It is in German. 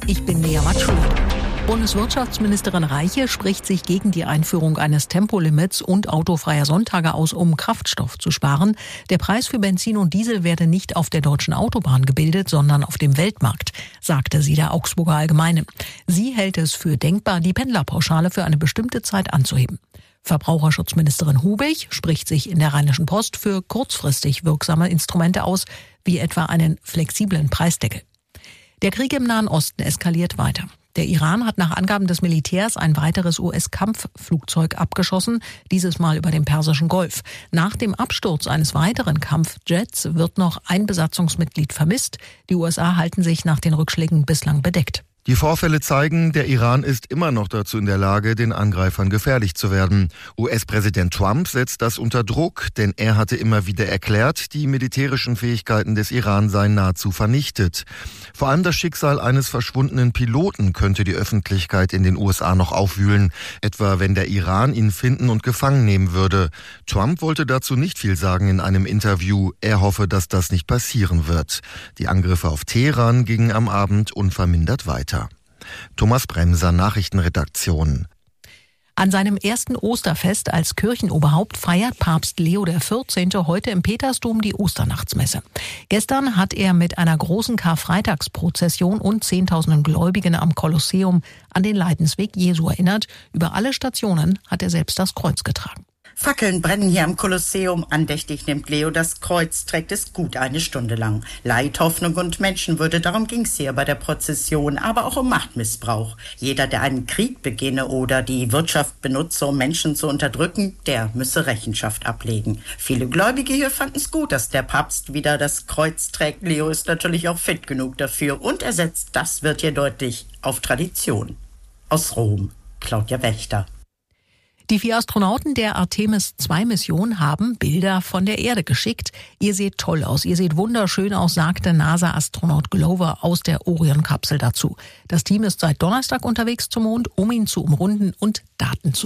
Ich bin Lea Matschul. Bundeswirtschaftsministerin Reiche spricht sich gegen die Einführung eines Tempolimits und autofreier Sonntage aus, um Kraftstoff zu sparen. Der Preis für Benzin und Diesel werde nicht auf der deutschen Autobahn gebildet, sondern auf dem Weltmarkt, sagte sie der Augsburger Allgemeine. Sie hält es für denkbar, die Pendlerpauschale für eine bestimmte Zeit anzuheben. Verbraucherschutzministerin Hubig spricht sich in der Rheinischen Post für kurzfristig wirksame Instrumente aus, wie etwa einen flexiblen Preisdeckel. Der Krieg im Nahen Osten eskaliert weiter. Der Iran hat nach Angaben des Militärs ein weiteres US-Kampfflugzeug abgeschossen, dieses Mal über dem Persischen Golf. Nach dem Absturz eines weiteren Kampfjets wird noch ein Besatzungsmitglied vermisst. Die USA halten sich nach den Rückschlägen bislang bedeckt. Die Vorfälle zeigen, der Iran ist immer noch dazu in der Lage, den Angreifern gefährlich zu werden. US-Präsident Trump setzt das unter Druck, denn er hatte immer wieder erklärt, die militärischen Fähigkeiten des Iran seien nahezu vernichtet. Vor allem das Schicksal eines verschwundenen Piloten könnte die Öffentlichkeit in den USA noch aufwühlen, etwa wenn der Iran ihn finden und gefangen nehmen würde. Trump wollte dazu nicht viel sagen in einem Interview. Er hoffe, dass das nicht passieren wird. Die Angriffe auf Teheran gingen am Abend unvermindert weiter. Thomas Bremser, Nachrichtenredaktion. An seinem ersten Osterfest als Kirchenoberhaupt feiert Papst Leo XIV. Heute im Petersdom die Osternachtsmesse. Gestern hat er mit einer großen Karfreitagsprozession und Zehntausenden Gläubigen am Kolosseum an den Leidensweg Jesu erinnert. Über alle Stationen hat er selbst das Kreuz getragen. Fackeln brennen hier am Kolosseum. Andächtig nimmt Leo das Kreuz, trägt es gut eine Stunde lang. Leid, Hoffnung und Menschenwürde, darum ging's hier bei der Prozession, aber auch um Machtmissbrauch. Jeder, der einen Krieg beginne oder die Wirtschaft benutze, um Menschen zu unterdrücken, der müsse Rechenschaft ablegen. Viele Gläubige hier fanden es gut, dass der Papst wieder das Kreuz trägt. Leo ist natürlich auch fit genug dafür und er setzt, das wird hier deutlich, auf Tradition. Aus Rom, Claudia Wächter. Die 4 Astronauten der Artemis-2-Mission haben Bilder von der Erde geschickt. Ihr seht toll aus, ihr seht wunderschön aus, sagte NASA-Astronaut Glover aus der Orion-Kapsel dazu. Das Team ist seit Donnerstag unterwegs zum Mond, um ihn zu umrunden und Daten zu